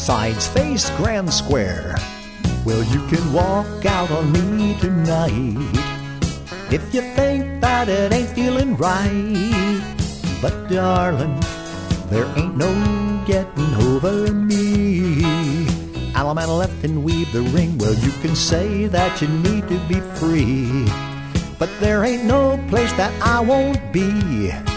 Sides face Grand Square. Well, you can walk out on me tonight if you think that it ain't feeling right. But darling, there ain't no getting over me. Allemande left and weave the ring. Well, you can say that you need to be free, but there ain't no place that I won't be.